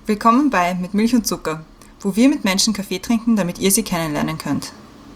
Willkommen bei Mit Milch und Zucker, wo wir mit Menschen Kaffee trinken, damit ihr sie kennenlernen könnt.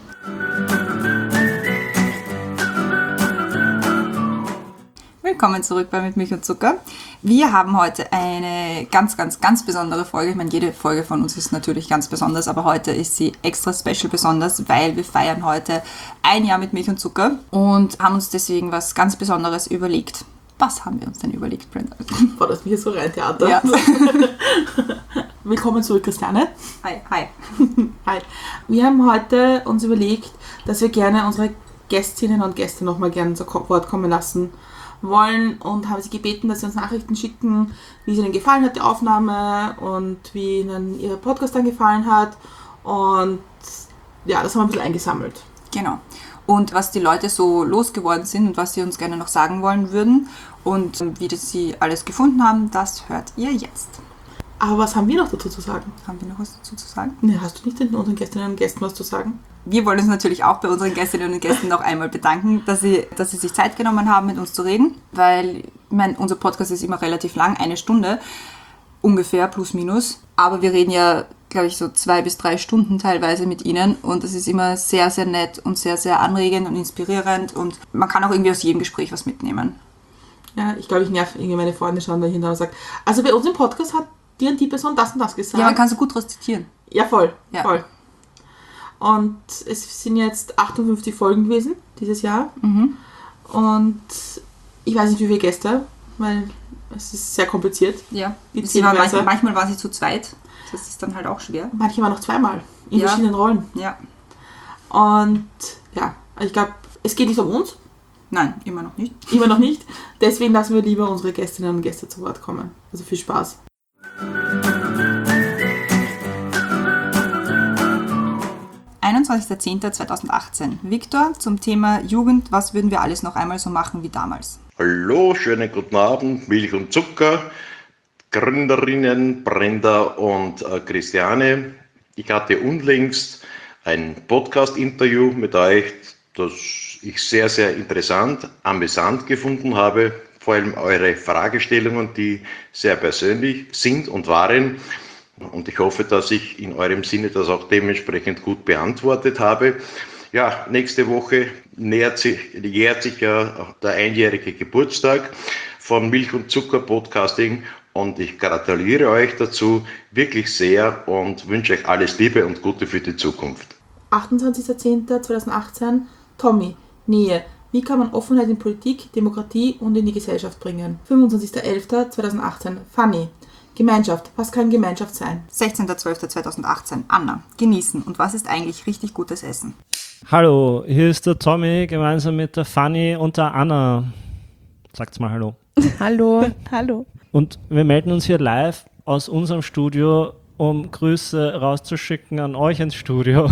Willkommen zurück bei Mit Milch und Zucker. Wir haben heute eine ganz besondere Folge. Ich meine, jede Folge von uns ist natürlich ganz besonders, aber heute ist sie extra special besonders, weil wir feiern heute 1 Jahr mit Milch und Zucker und haben uns deswegen was ganz Besonderes überlegt. Was haben wir uns denn überlegt, Brenda? Boah, das ist mir so rein Theater. Ja. Willkommen zurück, Christiane. Hi. Hi. Wir haben heute uns überlegt, dass wir gerne unsere Gästinnen und Gäste nochmal gerne zu Wort kommen lassen wollen und haben sie gebeten, dass sie uns Nachrichten schicken, wie es ihnen gefallen hat, die Aufnahme, und wie ihnen ihr Podcast dann gefallen hat. Und ja, das haben wir ein bisschen eingesammelt. Genau. Und was die Leute so losgeworden sind und was sie uns gerne noch sagen wollen würden und wie das sie alles gefunden haben, das hört ihr jetzt. Aber was haben wir noch dazu zu sagen? Haben wir noch was dazu zu sagen? Ne, hast du nicht in unseren Gästinnen und Gästen was zu sagen? Wir wollen uns natürlich auch bei unseren Gästinnen und Gästen noch einmal bedanken, dass sie sich Zeit genommen haben, mit uns zu reden, weil unser Podcast ist immer relativ lang, 1 Stunde, ungefähr, plus minus. Aber wir reden ja, glaube ich, so 2 bis 3 Stunden teilweise mit ihnen und das ist immer sehr, sehr nett und sehr, sehr anregend und inspirierend und man kann auch irgendwie aus jedem Gespräch was mitnehmen. Ja, ich glaube, ich nerv irgendwie meine Freunde schauen dahinter und sagen, also bei uns im Podcast hat die und die Person das und das gesagt. Ja, man kann so gut rezitieren. Ja, voll. Ja. Voll. Und es sind jetzt 58 Folgen gewesen dieses Jahr. Mhm. Und ich weiß nicht, wie viele Gäste, weil es ist sehr kompliziert. Ja, Die manchmal waren sie zu zweit. Das ist dann halt auch schwer. Manche waren noch zweimal in verschiedenen Rollen. Ja. Und ja, ich glaube, es geht nicht um uns. Nein, immer noch nicht. Immer noch nicht. Deswegen lassen wir lieber unsere Gästinnen und Gäste zu Wort kommen. Also viel Spaß. (21.10.2018) Viktor zum Thema Jugend, was würden wir alles noch einmal so machen wie damals? Hallo, schönen guten Abend, Milch und Zucker, Gründerinnen Brenda und Christiane. Ich hatte unlängst ein Podcast-Interview mit euch, das ich sehr, sehr interessant, amüsant gefunden habe. Vor allem eure Fragestellungen, die sehr persönlich sind und waren. Und ich hoffe, dass ich in eurem Sinne das auch dementsprechend gut beantwortet habe. Ja, nächste Woche jährt sich ja der 1-jährige Geburtstag von Milch und Zucker Podcasting und ich gratuliere euch dazu wirklich sehr und wünsche euch alles Liebe und Gute für die Zukunft. 28.10.2018, Tommy, Nähe. Wie kann man Offenheit in Politik, Demokratie und in die Gesellschaft bringen? 25.11.2018, Fanny. Gemeinschaft. Was kann Gemeinschaft sein? 16.12.2018, Anna. Genießen. Und was ist eigentlich richtig gutes Essen? Hallo, hier ist der Tommy gemeinsam mit der Fanny und der Anna. Sagt's mal Hallo. Hallo. Und wir melden uns hier live aus unserem Studio, um Grüße rauszuschicken an euch ins Studio.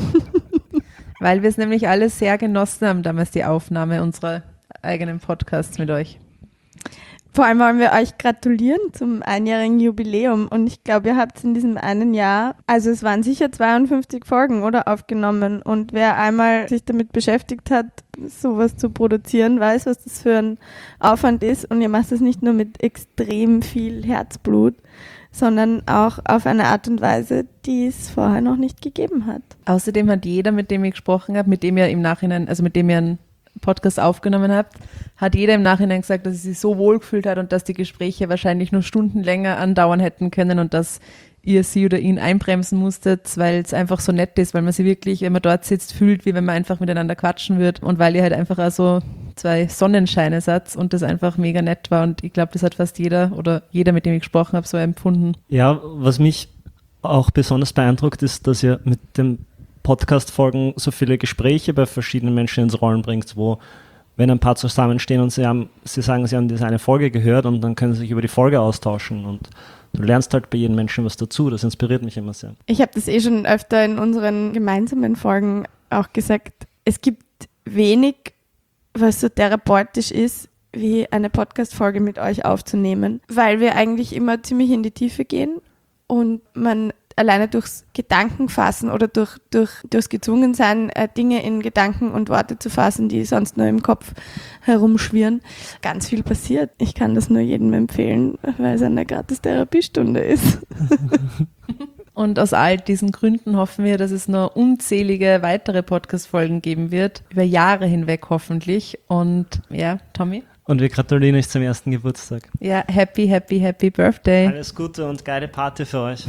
Weil wir es nämlich alle sehr genossen haben, damals die Aufnahme unserer eigenen Podcasts mit euch. Vor allem wollen wir euch gratulieren zum 1-jährigen Jubiläum und ich glaube, ihr habt in diesem einen Jahr, also es waren sicher 52 Folgen, oder, aufgenommen, und wer einmal sich damit beschäftigt hat, sowas zu produzieren, weiß, was das für ein Aufwand ist, und ihr macht es nicht nur mit extrem viel Herzblut, sondern auch auf eine Art und Weise, die es vorher noch nicht gegeben hat. Außerdem hat jeder, mit dem ich gesprochen habe, mit dem ihr im Nachhinein, also mit dem ihr einen Podcast aufgenommen habt, hat jeder im Nachhinein gesagt, dass er sich so wohl gefühlt hat und dass die Gespräche wahrscheinlich nur Stunden länger andauern hätten können und dass ihr sie oder ihn einbremsen musstet, weil es einfach so nett ist, weil man sie wirklich, wenn man dort sitzt, fühlt, wie wenn man einfach miteinander quatschen wird, und weil ihr halt einfach auch so 2 Sonnenscheine seid und das einfach mega nett war, und ich glaube, das hat fast jeder oder jeder, mit dem ich gesprochen habe, so empfunden. Ja, was mich auch besonders beeindruckt ist, dass ihr mit dem Podcast-Folgen so viele Gespräche bei verschiedenen Menschen ins Rollen bringt, wo, wenn ein paar zusammenstehen und sie sagen, sie haben diese eine Folge gehört, und dann können sie sich über die Folge austauschen, und du lernst halt bei jedem Menschen was dazu. Das inspiriert mich immer sehr. Ich habe das schon öfter in unseren gemeinsamen Folgen auch gesagt. Es gibt wenig, was so therapeutisch ist, wie eine Podcast-Folge mit euch aufzunehmen, weil wir eigentlich immer ziemlich in die Tiefe gehen und man alleine durchs Gedankenfassen oder durchs Gezwungensein, Dinge in Gedanken und Worte zu fassen, die sonst nur im Kopf herumschwirren, ganz viel passiert. Ich kann das nur jedem empfehlen, weil es eine gratis Therapiestunde ist. Und aus all diesen Gründen hoffen wir, dass es noch unzählige weitere Podcast-Folgen geben wird, über Jahre hinweg hoffentlich. Und ja, Tommy? Und wir gratulieren euch zum 1. Geburtstag. Ja, happy Birthday. Alles Gute und geile Party für euch.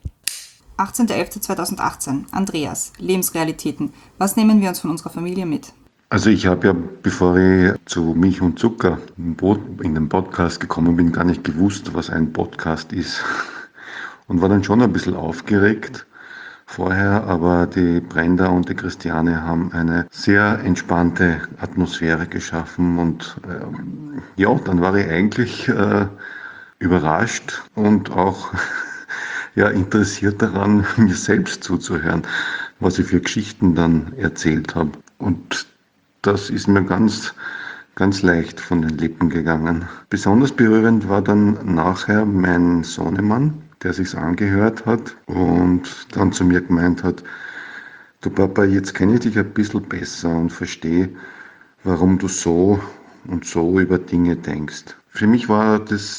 18.11.2018. Andreas, Lebensrealitäten. Was nehmen wir uns von unserer Familie mit? Also ich habe ja, bevor ich zu Milch und Zucker in den Podcast gekommen bin, gar nicht gewusst, was ein Podcast ist. Und war dann schon ein bisschen aufgeregt vorher, aber die Brenda und die Christiane haben eine sehr entspannte Atmosphäre geschaffen und ja, dann war ich eigentlich überrascht und auch ja, interessiert daran, mir selbst zuzuhören, was ich für Geschichten dann erzählt habe. Und das ist mir ganz leicht von den Lippen gegangen. Besonders berührend war dann nachher mein Sohnemann, der sich's angehört hat und dann zu mir gemeint hat, du Papa, jetzt kenne ich dich ein bisschen besser und verstehe, warum du so und so über Dinge denkst. Für mich war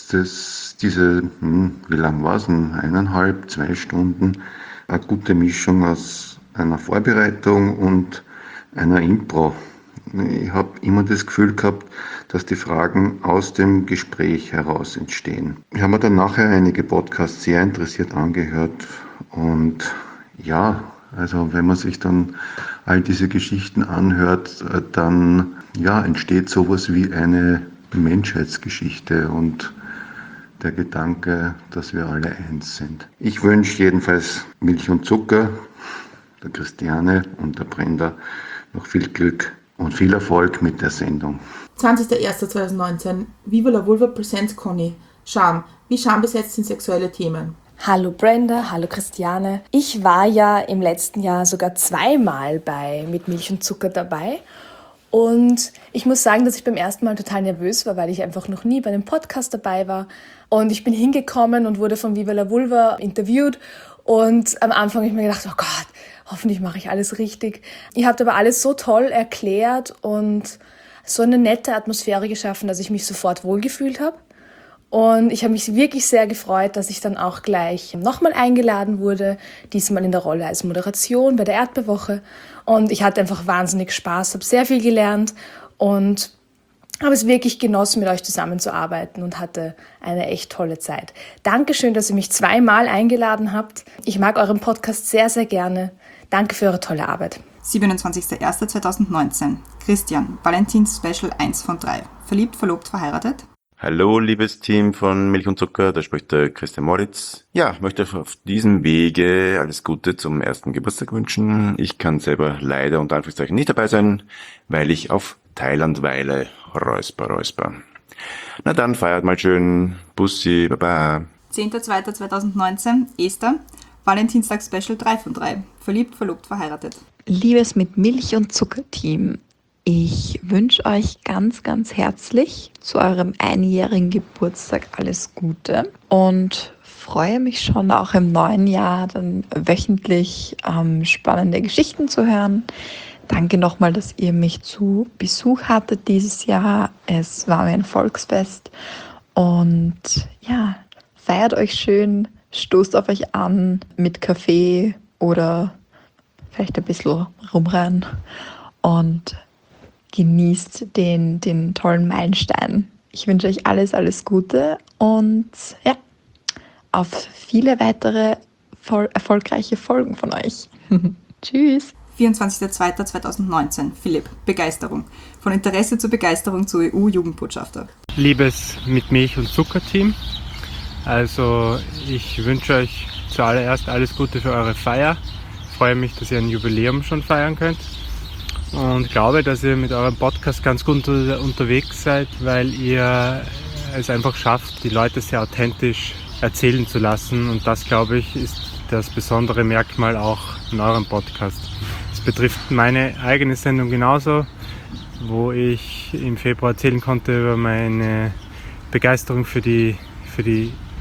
diese, wie lang war es denn, 1,5, 2 Stunden, eine gute Mischung aus einer Vorbereitung und einer Impro. Ich habe immer das Gefühl gehabt, dass die Fragen aus dem Gespräch heraus entstehen. Ich habe mir dann nachher einige Podcasts sehr interessiert angehört und ja, also wenn man sich dann all diese Geschichten anhört, dann ja, entsteht sowas wie eine Menschheitsgeschichte und der Gedanke, dass wir alle eins sind. Ich wünsche jedenfalls Milch und Zucker, der Christiane und der Brenda noch viel Glück und viel Erfolg mit der Sendung. 20.01.2019. Viva la Vulva presents Conny. Scham. Wie schambesetzt sind sexuelle Themen? Hallo Brenda, hallo Christiane. Ich war ja im letzten Jahr sogar 2-mal bei Mit Milch und Zucker dabei. Und ich muss sagen, dass ich beim ersten Mal total nervös war, weil ich einfach noch nie bei einem Podcast dabei war. Und ich bin hingekommen und wurde von Viva la Vulva interviewt. Und am Anfang habe ich mir gedacht, oh Gott, hoffentlich mache ich alles richtig. Ihr habt aber alles so toll erklärt und so eine nette Atmosphäre geschaffen, dass ich mich sofort wohlgefühlt habe. Und ich habe mich wirklich sehr gefreut, dass ich dann auch gleich nochmal eingeladen wurde, diesmal in der Rolle als Moderation bei der Erdbeerwoche. Und ich hatte einfach wahnsinnig Spaß, habe sehr viel gelernt und habe es wirklich genossen, mit euch zusammenzuarbeiten und hatte eine echt tolle Zeit. Dankeschön, dass ihr mich 2-mal eingeladen habt. Ich mag euren Podcast sehr, sehr gerne. Danke für eure tolle Arbeit. 27.01.2019. Christian, Valentins Special 1 von 3. Verliebt, verlobt, verheiratet? Hallo, liebes Team von Milch und Zucker, da spricht der Christian Moritz. Ja, möchte auf diesem Wege alles Gute zum 1. Geburtstag wünschen. Ich kann selber leider unter Anführungszeichen nicht dabei sein, weil ich auf Thailand weile. Räusper, räusper. Na dann, feiert mal schön. Bussi, baba. 10.02.2019. Esther, Valentinstag Special 3 von 3. Verliebt, verlobt, verheiratet. Liebes Mit Milch und Zucker Team, ich wünsche euch ganz, ganz herzlich zu eurem 1-jährigen Geburtstag alles Gute und freue mich schon auch im neuen Jahr dann wöchentlich spannende Geschichten zu hören. Danke nochmal, dass ihr mich zu Besuch hattet dieses Jahr. Es war mir ein Volksfest und ja, feiert euch schön, stoßt auf euch an mit Kaffee oder vielleicht ein bisschen rumrennen und genießt den tollen Meilenstein. Ich wünsche euch alles, alles Gute und ja, auf viele weitere erfolgreiche Folgen von euch. Tschüss. 24.02.2019. Philipp, Begeisterung. Von Interesse zur Begeisterung zu EU-Jugendbotschafter. Liebes Mit Milch und Zucker Team, also ich wünsche euch zuallererst alles Gute für eure Feier. Ich freue mich, dass ihr ein Jubiläum schon feiern könnt und glaube, dass ihr mit eurem Podcast ganz gut unterwegs seid, weil ihr es einfach schafft, die Leute sehr authentisch erzählen zu lassen und das, glaube ich, ist das besondere Merkmal auch in eurem Podcast. Das betrifft meine eigene Sendung genauso, wo ich im Februar erzählen konnte über meine Begeisterung für die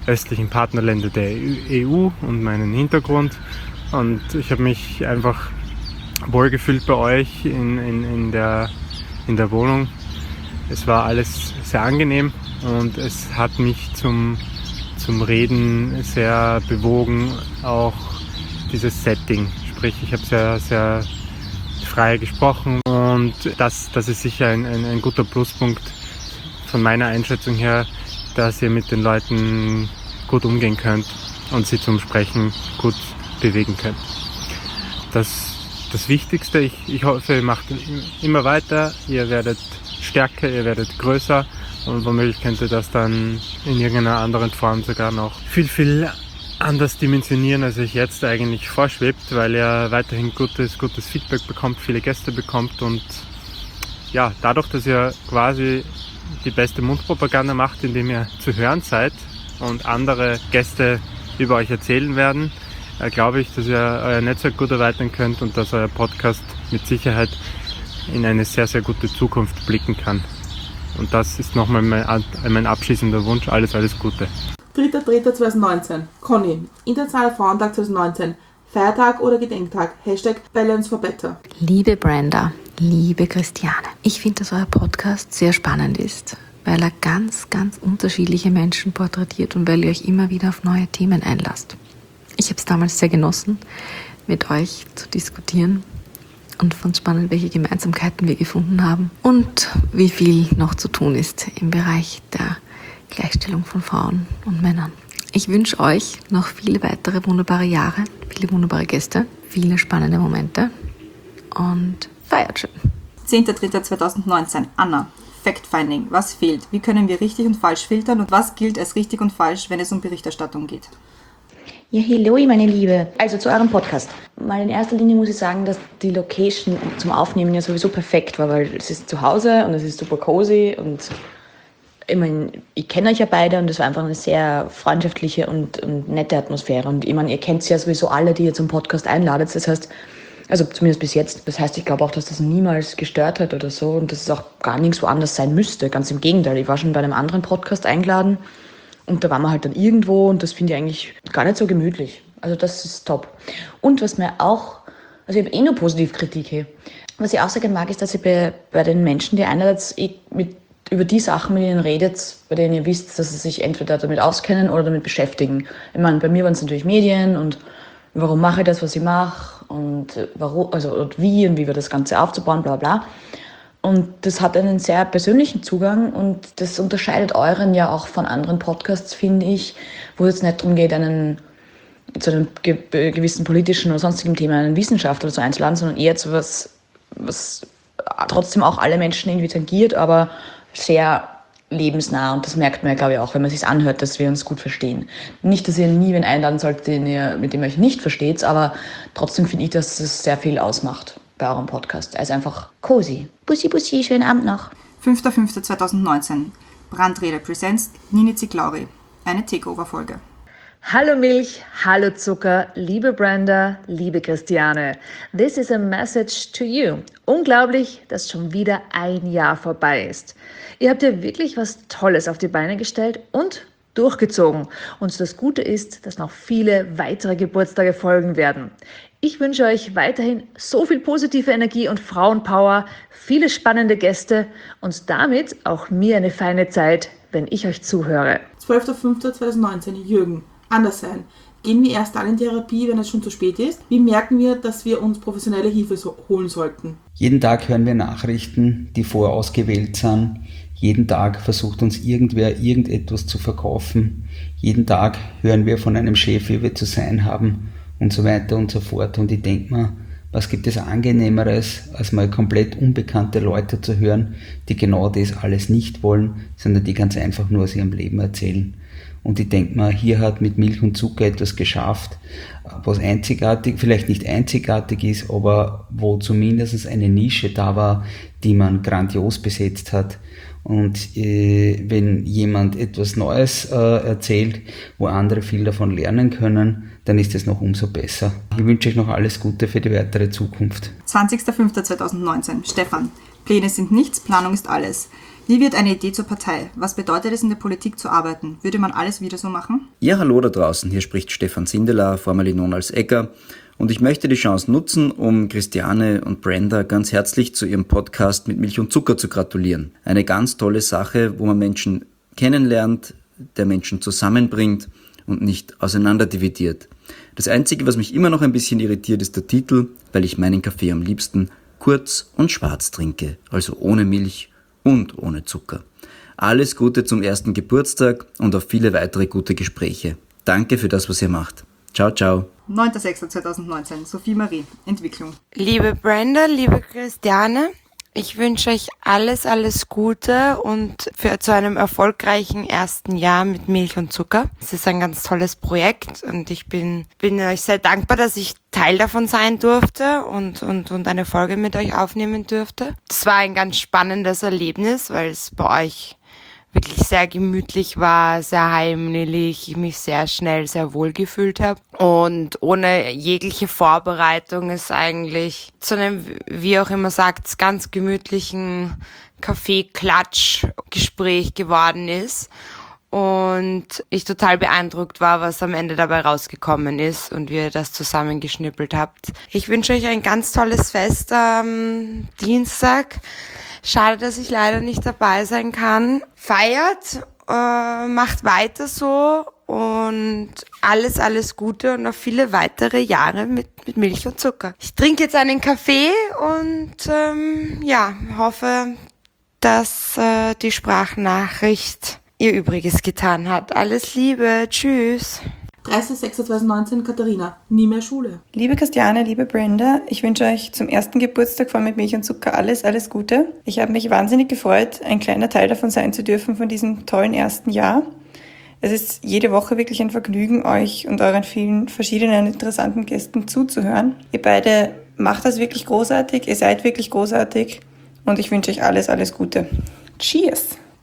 östlichen Partnerländer der EU und meinen Hintergrund. Und ich habe mich einfach wohlgefühlt bei euch in der Wohnung. Es war alles sehr angenehm und es hat mich zum Reden sehr bewogen, auch dieses Setting. Sprich, ich habe sehr, sehr frei gesprochen und das ist sicher ein guter Pluspunkt von meiner Einschätzung her, dass ihr mit den Leuten gut umgehen könnt und sie zum Sprechen gut bewegen könnt. Das Wichtigste, ich hoffe, ihr macht immer weiter, ihr werdet stärker, ihr werdet größer und womöglich könnte das dann in irgendeiner anderen Form sogar noch viel, viel anders dimensionieren, als euch jetzt eigentlich vorschwebt, weil ihr weiterhin gutes Feedback bekommt, viele Gäste bekommt und ja, dadurch, dass ihr quasi die beste Mundpropaganda macht, indem ihr zu hören seid und andere Gäste über euch erzählen werden, glaube ich, dass ihr euer Netzwerk gut erweitern könnt und dass euer Podcast mit Sicherheit in eine sehr, sehr gute Zukunft blicken kann. Und das ist nochmal mein abschließender Wunsch. Alles Gute. 3.3.2019. Conny, Internationaler Frauentag 2019. Feiertag oder Gedenktag? #Balance for Better. Liebe Brenda, liebe Christiane, ich finde, dass euer Podcast sehr spannend ist, weil er ganz, ganz unterschiedliche Menschen porträtiert und weil ihr euch immer wieder auf neue Themen einlasst. Ich habe es damals sehr genossen, mit euch zu diskutieren und fand es spannend, welche Gemeinsamkeiten wir gefunden haben und wie viel noch zu tun ist im Bereich der Gleichstellung von Frauen und Männern. Ich wünsche euch noch viele weitere wunderbare Jahre, viele wunderbare Gäste, viele spannende Momente und feiert schön. 10.3.2019. Anna. Fact-Finding. Was fehlt? Wie können wir richtig und falsch filtern und was gilt als richtig und falsch, wenn es um Berichterstattung geht? Ja, hallo meine Liebe. Also zu eurem Podcast. Mal in erster Linie muss ich sagen, dass die Location zum Aufnehmen ja sowieso perfekt war, weil es ist zu Hause und es ist super cozy und ich meine, ich kenne euch ja beide und es war einfach eine sehr freundschaftliche und nette Atmosphäre. Und ich meine, ihr kennt ja sowieso alle, die ihr zum Podcast einladet. Das heißt, also zumindest bis jetzt, das heißt, ich glaube auch, dass das niemals gestört hat oder so und dass es auch gar nirgendwo anders sein müsste. Ganz im Gegenteil, ich war schon bei einem anderen Podcast eingeladen und da waren wir halt dann irgendwo und das finde ich eigentlich gar nicht so gemütlich. Also das ist top. Und was mir auch, also ich habe nur Positivkritik hier. Was ich auch sehr gerne mag, ist, dass ihr bei den Menschen, die ihr einladet, über die Sachen, mit denen ihr redet, bei denen ihr wisst, dass sie sich entweder damit auskennen oder damit beschäftigen. Ich meine, bei mir waren es natürlich Medien und warum mache ich das, was ich mache und warum, also und wie wir das Ganze aufzubauen, bla bla. Und das hat einen sehr persönlichen Zugang und das unterscheidet euren ja auch von anderen Podcasts, finde ich, wo es jetzt nicht darum geht, zu einem gewissen politischen oder sonstigen Thema einen Wissenschaftler oder so einzuladen, sondern eher zu was trotzdem auch alle Menschen irgendwie tangiert, aber sehr lebensnah und das merkt man ja, glaube ich, auch, wenn man sich anhört, dass wir uns gut verstehen. Nicht, dass ihr nie wen einladen sollt, mit dem ihr euch nicht versteht, aber trotzdem finde ich, dass es sehr viel ausmacht bei eurem Podcast. Also einfach cozy. Bussi, bussi, schönen Abend noch. 5.5.2019. Brandrede Presents Nini Ziglauri. Eine Takeover-Folge. Hallo Milch, hallo Zucker, liebe Brenda, liebe Christiane. This is a message to you. Unglaublich, dass schon wieder ein Jahr vorbei ist. Ihr habt ja wirklich was Tolles auf die Beine gestellt und durchgezogen. Und das Gute ist, dass noch viele weitere Geburtstage folgen werden. Ich wünsche euch weiterhin so viel positive Energie und Frauenpower, viele spannende Gäste und damit auch mir eine feine Zeit, wenn ich euch zuhöre. 12.05.2019. Jürgen. Anders sein. Gehen wir erst dann in Therapie, wenn es schon zu spät ist? Wie merken wir, dass wir uns professionelle Hilfe holen sollten? Jeden Tag hören wir Nachrichten, die vorausgewählt sind. Jeden Tag versucht uns irgendwer irgendetwas zu verkaufen. Jeden Tag hören wir von einem Chef, wie wir zu sein haben und so weiter und so fort. Und ich denke mir, was gibt es Angenehmeres, als mal komplett unbekannte Leute zu hören, die genau das alles nicht wollen, sondern die ganz einfach nur aus ihrem Leben erzählen. Und ich denke mal, hier hat mit Milch und Zucker etwas geschafft, was einzigartig, vielleicht nicht einzigartig ist, aber wo zumindest eine Nische da war, die man grandios besetzt hat. Und wenn jemand etwas Neues erzählt, wo andere viel davon lernen können, dann ist es noch umso besser. Ich wünsche euch noch alles Gute für die weitere Zukunft. 20.05.2019. Stefan. Pläne sind nichts, Planung ist alles. Wie wird eine Idee zur Partei? Was bedeutet es, in der Politik zu arbeiten? Würde man alles wieder so machen? Ja, hallo da draußen. Hier spricht Stefan Sindelar, formerly known als Egger. Und ich möchte die Chance nutzen, um Christiane und Brenda ganz herzlich zu ihrem Podcast mit Milch und Zucker zu gratulieren. Eine ganz tolle Sache, wo man Menschen kennenlernt, der Menschen zusammenbringt und nicht auseinanderdividiert. Das Einzige, was mich immer noch ein bisschen irritiert, ist der Titel, weil ich meinen Kaffee am liebsten kurz und schwarz trinke, also ohne Milch und ohne Zucker. Alles Gute zum 1. Geburtstag und auf viele weitere gute Gespräche. Danke für das, was ihr macht. Ciao, ciao. 9.06.2019, Sophie Marie, Entwicklung. Liebe Brenda, liebe Christiane, ich wünsche euch alles Gute und zu einem erfolgreichen ersten Jahr mit Milch und Zucker. Es ist ein ganz tolles Projekt und ich bin euch sehr dankbar, dass ich Teil davon sein durfte und eine Folge mit euch aufnehmen durfte. Es war ein ganz spannendes Erlebnis, weil es bei euch wirklich sehr gemütlich war, sehr heimelig, ich mich sehr schnell sehr wohl gefühlt habe und ohne jegliche Vorbereitung es eigentlich zu einem, wie auch immer sagt, ganz gemütlichen Kaffee-Klatsch-Gespräch geworden ist und ich total beeindruckt war, was am Ende dabei rausgekommen ist und wie ihr das zusammengeschnippelt habt. Ich wünsche euch ein ganz tolles Fest am Dienstag. Schade, dass ich leider nicht dabei sein kann. Feiert, macht weiter so und alles Gute und noch viele weitere Jahre mit Milch und Zucker. Ich trinke jetzt einen Kaffee und hoffe, dass die Sprachnachricht ihr Übriges getan hat. Alles Liebe, tschüss. 30.06.2019, Katharina, nie mehr Schule. Liebe Christiane, liebe Brenda, ich wünsche euch zum 1. Geburtstag von Mit Milch und Zucker alles Gute. Ich habe mich wahnsinnig gefreut, ein kleiner Teil davon sein zu dürfen von diesem tollen ersten Jahr. Es ist jede Woche wirklich ein Vergnügen, euch und euren vielen verschiedenen interessanten Gästen zuzuhören. Ihr beide macht das wirklich großartig, ihr seid wirklich großartig und ich wünsche euch alles Gute. Cheers!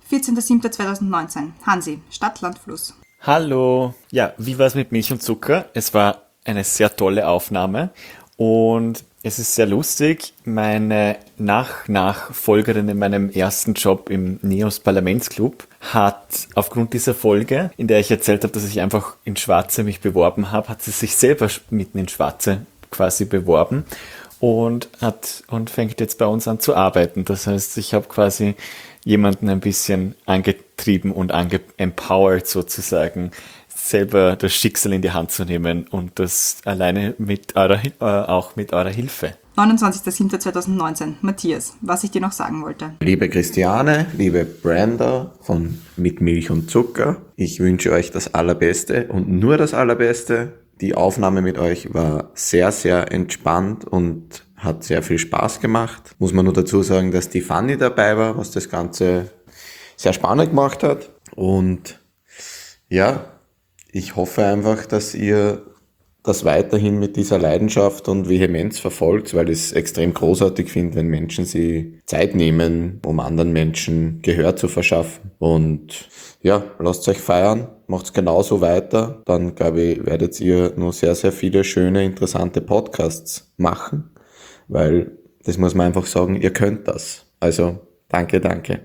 14.07.2019, Hansi, Stadt, Land, Fluss. Hallo. Ja, wie war es mit Milch und Zucker? Es war eine sehr tolle Aufnahme und es ist sehr lustig. Meine Nachfolgerin in meinem ersten Job im NEOS Parlamentsclub hat aufgrund dieser Folge, in der ich erzählt habe, dass ich einfach in Schwarze mich beworben habe, hat sie sich selber mitten in Schwarze quasi beworben und fängt jetzt bei uns an zu arbeiten. Das heißt, ich habe quasi jemanden ein bisschen angetrieben und empowered sozusagen, selber das Schicksal in die Hand zu nehmen und das alleine auch mit eurer Hilfe. 29.07.2019, Matthias, was ich dir noch sagen wollte. Liebe Christiane, liebe Brenda von Mit Milch und Zucker, ich wünsche euch das Allerbeste und nur das Allerbeste. Die Aufnahme mit euch war sehr, sehr entspannt und hat sehr viel Spaß gemacht. Muss man nur dazu sagen, dass die Fanny dabei war, was das Ganze sehr spannend gemacht hat. Und ja, ich hoffe einfach, dass ihr das weiterhin mit dieser Leidenschaft und Vehemenz verfolgt, weil ich es extrem großartig finde, wenn Menschen sich Zeit nehmen, um anderen Menschen Gehör zu verschaffen. Und ja, lasst euch feiern, macht's genauso weiter. Dann, glaube ich, werdet ihr noch sehr, sehr viele schöne, interessante Podcasts machen. Weil, das muss man einfach sagen, ihr könnt das. Also, danke.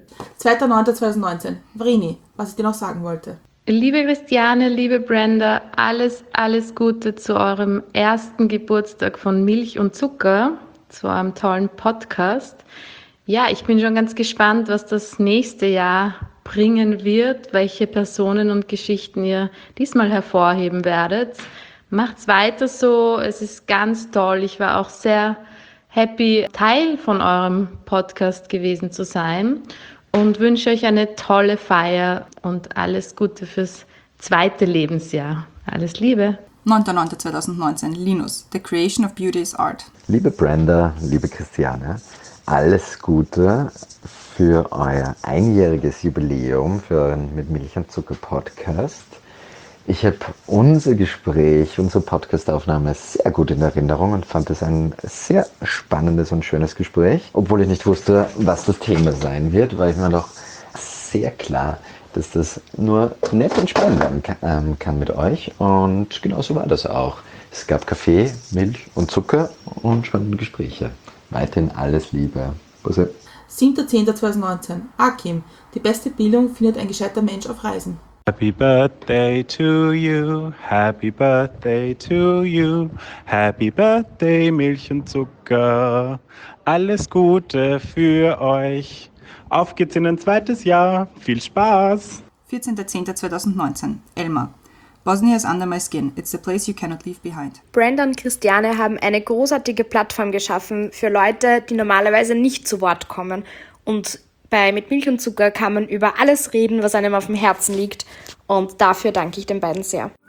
2.09.2019, Vrini, was ich dir noch sagen wollte. Liebe Christiane, liebe Brenda, alles Gute zu eurem ersten Geburtstag von Milch und Zucker, zu eurem tollen Podcast. Ja, ich bin schon ganz gespannt, was das nächste Jahr bringen wird, welche Personen und Geschichten ihr diesmal hervorheben werdet. Macht's weiter so, es ist ganz toll. Ich war auch sehr happy, Teil von eurem Podcast gewesen zu sein und wünsche euch eine tolle Feier und alles Gute fürs zweite Lebensjahr. Alles Liebe. 9.09.2019, Linus, The Creation of Beauty is Art. Liebe Brenda, liebe Christiane, alles Gute für euer einjähriges Jubiläum, für euren Mit Milch und Zucker Podcast. Ich habe unser Gespräch, unsere Podcastaufnahme sehr gut in Erinnerung und fand es ein sehr spannendes und schönes Gespräch. Obwohl ich nicht wusste, was das Thema sein wird, war ich mir doch sehr klar, dass das nur nett und spannend werden kann mit euch. Und genau so war das auch. Es gab Kaffee, Milch und Zucker und spannende Gespräche. Weiterhin alles Liebe. Busse. 7.10.2019. Akim. Die beste Bildung findet ein gescheiter Mensch auf Reisen. Happy birthday to you, happy birthday to you, happy birthday Milch und Zucker. Alles Gute für euch. Auf geht's in ein zweites Jahr. Viel Spaß. 14.10.2019. Elmar. Bosnia is under my skin. It's the place you cannot leave behind. Brenda und Christiane haben eine großartige Plattform geschaffen für Leute, die normalerweise nicht zu Wort kommen. Und bei Mit Milch und Zucker kann man über alles reden, was einem auf dem Herzen liegt. Und dafür danke ich den beiden sehr.